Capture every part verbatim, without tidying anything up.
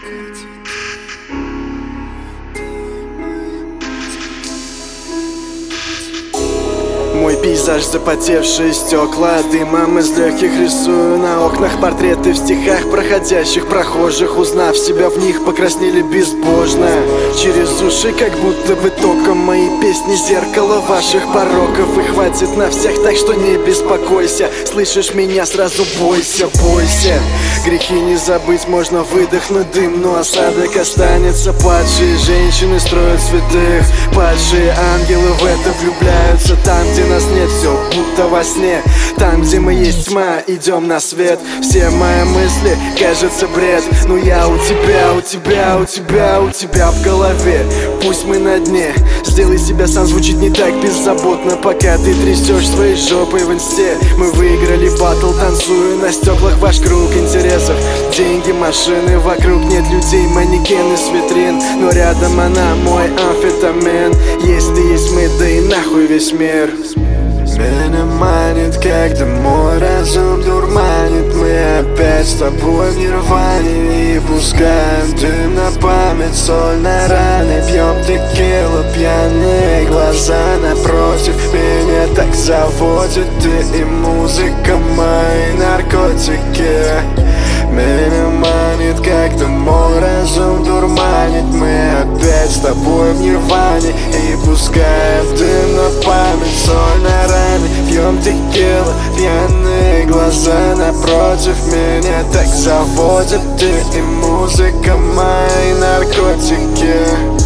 Мой пейзаж, запотевшие стекла дымом из легких рисую на окнах портреты в стихах проходящих прохожих. Узнав себя в них, покраснели безбожно. Через уши, как будто бы током, мои песни зеркало ваших пороков. И хватит на всех, так что не беспокойся. Слышишь меня, сразу бойся, бойся. Грехи не забыть, можно выдохнуть дым, но осадок останется. Падшие женщины строят святых, падшие ангелы в это влюбляются. Там, где нас нет, все будто во сне. Там, где мы есть тьма, идем на свет. Все мои мысли, кажется, бред. Но я у тебя, у тебя, у тебя, у тебя в голове. Пусть мы на дне, сделай себя сам, звучит не так беззаботно. Пока ты трясешь своей жопой в инсте. Мы выиграли батл, танцую на стеклах ваш круг интересов. Деньги, машины, вокруг нет людей, манекены с витрин. Но рядом она, мой амфетамин. Есть ты, есть мы, да и нахуй весь мир. Меня манит, когда мой разум дурманит. Мы опять с тобой в нирване и пускаем дым на память, соль на раны. Пьем текилу, пьяные глаза напротив. Меня так заводит ты и музыка, мои наркотики. Меня манит, когда мой разум дурманит. Мы опять с тобой в нирване и пускаем дым на память, соль на раны. Пьем текилу, пьяные глаза напротив. Меня так заводит ты и музыка, мои наркотики.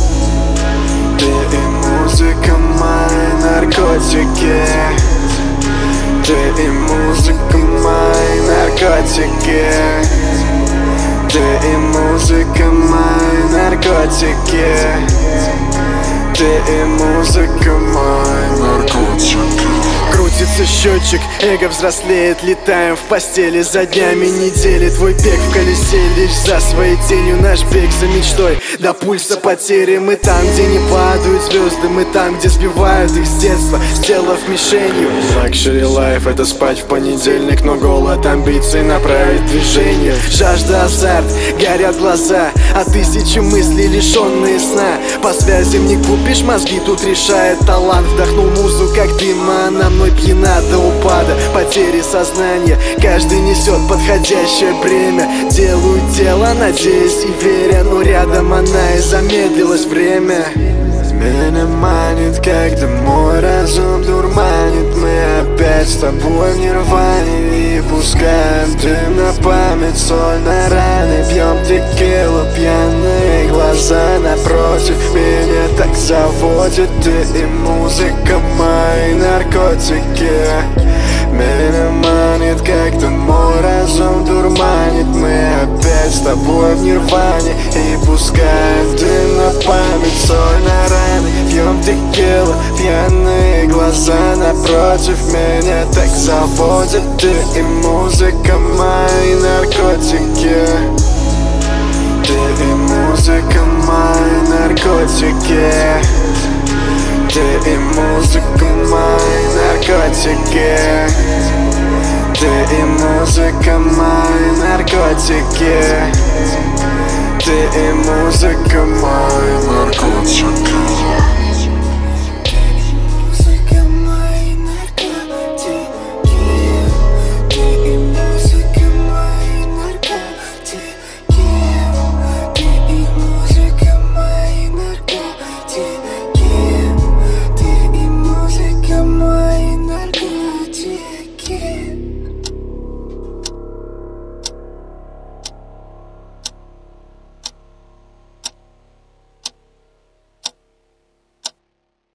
Ты и музыка, мои наркотики. Ты и музыка, мои наркотики. Ты и музыка, мои наркотики. Ты и музыка, мои наркотики. Крутится счетчик, эго взрослеет. Летаем в постели за днями недели. Твой бег в колесе лишь за своей тенью. Наш бег за мечтой до пульса потери. Мы там, где не падают звезды. Мы там, где сбивают их с детства, сделав мишенью. Luxury life — это спать в понедельник, но голод амбиций направить движение. Жажда, азарт, горят глаза, а тысячи мыслей, лишенные сна. По связям не купишь, мозги тут решает талант. Вдохнул музу, как дыма, она мной пьяна до упада. Потери сознания, каждый несет подходящее бремя. Делаю дело, надеясь и веря, но рядом она и замедлилось время. Меня манит, когда мой разум дурманит. Мы опять с тобой в нирване и пускаем дым на память, соль на раны. Пьем текилу, пьяные глаза напротив. Меня так заводит ты и музыка, мои наркотики. Меня манит, когда мой разум дурманит. Мы опять с тобой в нирване и пускаем дым на память, соль на раны. Пьем текилу, пьяные глаза напротив. Меня так заводит ты и музыка, мои наркотики. Ты и музыка, мои наркотики. Ты и музыка, мои наркотики. Ты и музыка, мои наркотики. Ты и музыка, мои наркотики.